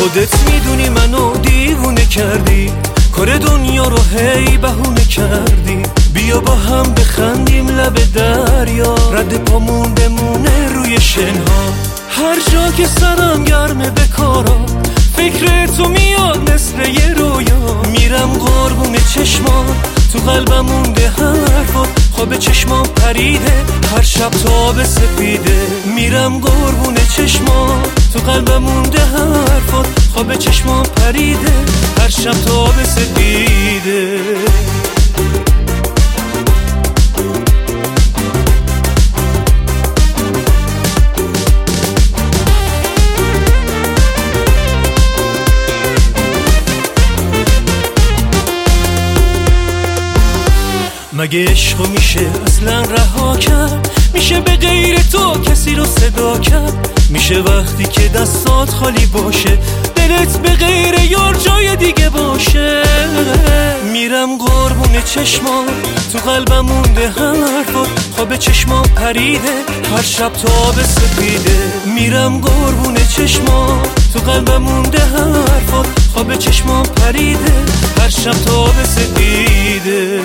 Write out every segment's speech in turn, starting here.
خودت میدونی منو دیوونه کردی، کار دنیا رو هی بهونه کردی. بیا با هم بخندیم لب دریا، رد پامون بمونه روی شنها. هر جا که سرم گرمه به کارا، فکر تو میاد مثل یه رویا. میرم قربون چشمان، تو قلبم مونده حرفات، خواب چشمام پریده هر شب تاب سپیده. میرم قربون چشمان، تو قلبم مونده حرفات، خواب چشمام پریده هر شب تاب سپیده. مگه عشقو میشه اصلا رها کرد؟ میشه به غیر تو کسی رو صدا کرد؟ میشه وقتی که دستات خالی باشه، دلت به غیر یار جای دیگه باشه؟ میرم قربون چشمان، تو قلبم مونده حرفات، خواب چشمام پریده هر شب تاب سپیده. میرم قربون چشمان، تو قلبم مونده حرفات، خواب چشمام پریده هر شب تاب سپیده.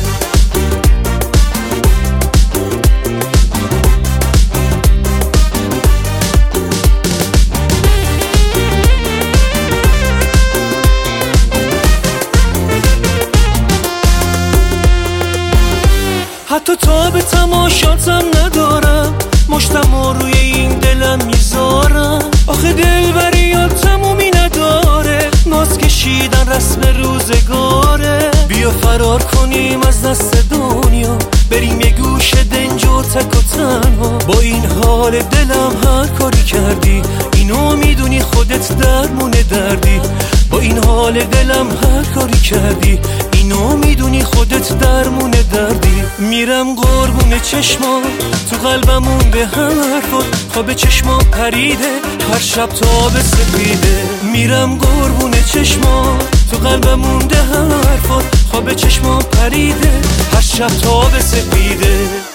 حتی تا به تماشاتم ندارم، مشتم روی این دلم میذارم. آخه دلبریات تمومی نداره، ناز کشیدن رسم روزگاره. بیا فرار کنیم از دست دنیا، بریم یه گوش دنج و تک و تنها. با این حال دلم هر کاری کردی، اینو میدونی خودت درمون دردی. با این حال دلم هر کاری کردی، اینو میدونی خودت درمون دردی. میرم قربون چشمان، تو قلبم مونده حرفات، خواب چشمام پریده هر شب تاب سپیده. میرم قربون چشمان، تو قلبم مونده حرفات، خواب چشمام پریده هر شب تاب سپیده.